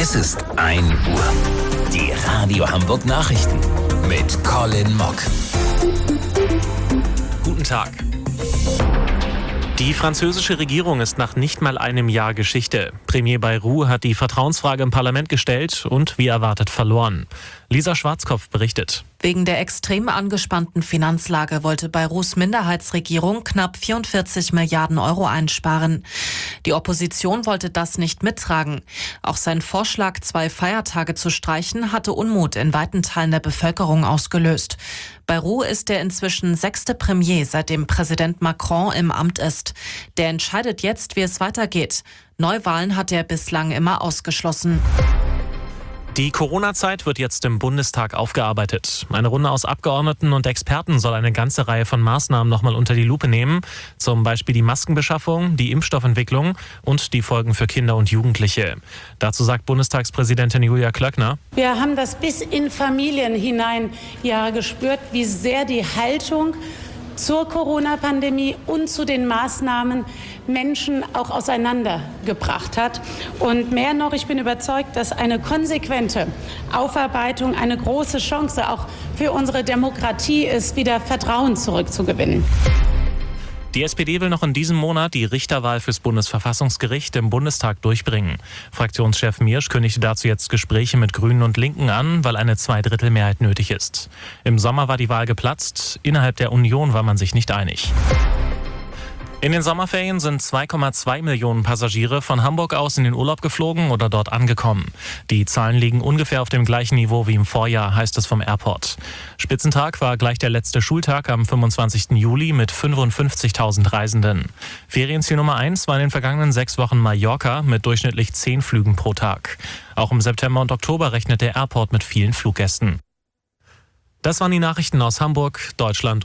Es ist 1 Uhr. Die Radio Hamburg Nachrichten mit Colin Mock. Guten Tag. Die französische Regierung ist nach nicht mal einem Jahr Geschichte. Premier Bayrou hat die Vertrauensfrage im Parlament gestellt und wie erwartet verloren. Lisa Schwarzkopf berichtet. Wegen der extrem angespannten Finanzlage wollte Bayrous Minderheitsregierung knapp 44 Milliarden Euro einsparen. Die Opposition wollte das nicht mittragen. Auch sein Vorschlag, 2 Feiertage zu streichen, hatte Unmut in weiten Teilen der Bevölkerung ausgelöst. Bayrou ist der inzwischen 6. Premier, seitdem Präsident Macron im Amt ist. Der entscheidet jetzt, wie es weitergeht. Neuwahlen hat er bislang immer ausgeschlossen. Die Corona-Zeit wird jetzt im Bundestag aufgearbeitet. Eine Runde aus Abgeordneten und Experten soll eine ganze Reihe von Maßnahmen nochmal unter die Lupe nehmen. Zum Beispiel die Maskenbeschaffung, die Impfstoffentwicklung und die Folgen für Kinder und Jugendliche. Dazu sagt Bundestagspräsidentin Julia Klöckner: Wir haben das bis in Familien hinein gespürt, wie sehr die Haltung zur Corona-Pandemie und zu den Maßnahmen Menschen auch auseinandergebracht hat. Und mehr noch, ich bin überzeugt, dass eine konsequente Aufarbeitung eine große Chance auch für unsere Demokratie ist, wieder Vertrauen zurückzugewinnen. Die SPD will noch in diesem Monat die Richterwahl fürs Bundesverfassungsgericht im Bundestag durchbringen. Fraktionschef Miersch kündigte dazu jetzt Gespräche mit Grünen und Linken an, weil eine Zweidrittelmehrheit nötig ist. Im Sommer war die Wahl geplatzt, innerhalb der Union war man sich nicht einig. In den Sommerferien sind 2,2 Millionen Passagiere von Hamburg aus in den Urlaub geflogen oder dort angekommen. Die Zahlen liegen ungefähr auf dem gleichen Niveau wie im Vorjahr, heißt es vom Airport. Spitzentag war gleich der letzte Schultag am 25. Juli mit 55.000 Reisenden. Ferienziel Nummer 1 war in den vergangenen 6 Wochen Mallorca mit durchschnittlich 10 Flügen pro Tag. Auch im September und Oktober rechnet der Airport mit vielen Fluggästen. Das waren die Nachrichten aus Hamburg, Deutschland